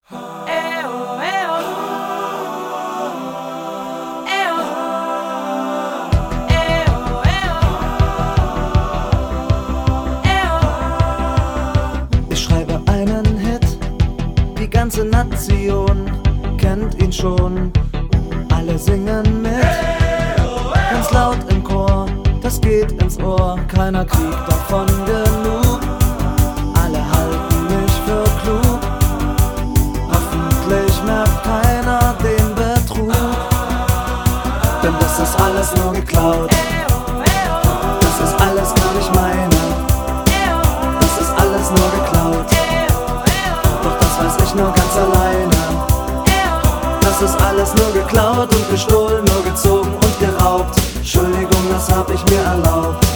Ich schreibe einen Hit, die ganze Nation kennt ihn schon. Alle singen mit, ganz laut im Chor, das geht ins Ohr. Keiner kriegt davon genug, alle halten mich für klug. Hoffentlich merkt keiner den Betrug, denn das ist alles nur geklaut. Das ist alles gar nicht meine, das ist alles nur geklaut. Doch das weiß ich nur ganz alleine. Das ist alles nur geklaut und gestohlen, nur gezogen und geraubt. Entschuldigung, das hab ich mir erlaubt.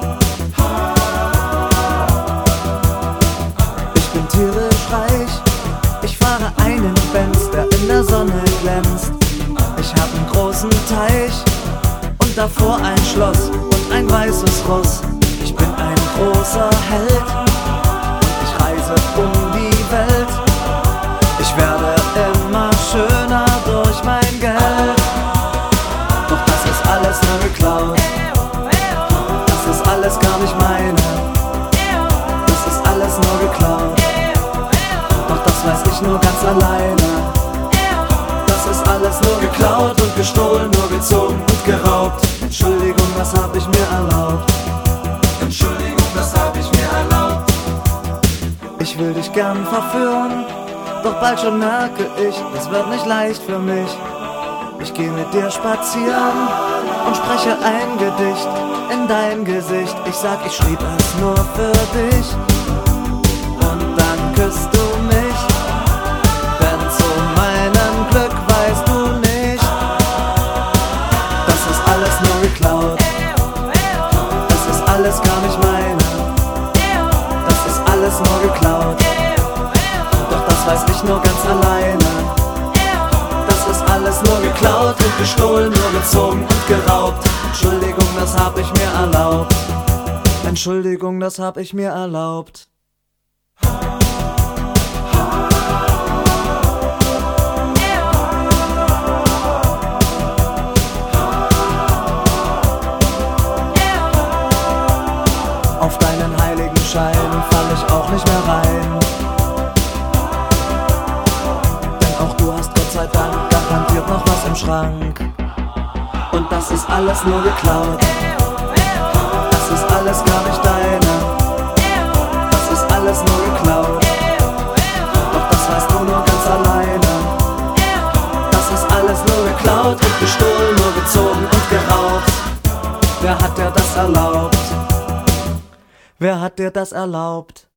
Ich bin tierisch reich, ich fahre einen Benz, der in der Sonne glänzt. Ich hab einen großen Teich und davor ein Schloss und ein weißes Ross. Ich bin ein großer Held und ich reise um die Welt. Ich werde immer schöner durch mein Geld. Doch das ist alles nur geklaut, das ist alles gar nicht meine, das ist alles nur geklaut. Doch das weiß ich nur ganz alleine. Das ist alles nur geklaut und gestohlen, nur gezogen und geraubt. Entschuldigung, das hab ich mir erlaubt. Entschuldigung, das hab ich mir erlaubt. Ich will dich gern verführen, doch bald schon merke ich, es wird nicht leicht für mich. Ich geh mit dir spazieren und spreche ein Gedicht in dein Gesicht. Ich sag, ich schrieb es nur für dich und dann küsst du mich. Denn zu meinem Glück weißt du nicht, das ist alles nur geklaut. Das ist alles gar nicht meine, das ist alles nur geklaut. Doch das weiß ich nur ganz alleine. Das ist alles nur geklaut und gestohlen, nur gezogen und geraubt. Entschuldigung, das hab ich mir erlaubt. Entschuldigung, das hab ich mir erlaubt. Auf deinen heiligen Schein fall ich auch nicht mehr rein. Denn auch du hast Gott sei Dank garantiert noch was im Schrank. Und das ist alles nur geklaut, das ist alles gar nicht deine, das ist alles nur geklaut. Doch das weißt du nur ganz alleine. Das ist alles nur geklaut und gestohlen, nur gezogen und geraubt. Wer hat dir das erlaubt? Wer hat dir das erlaubt?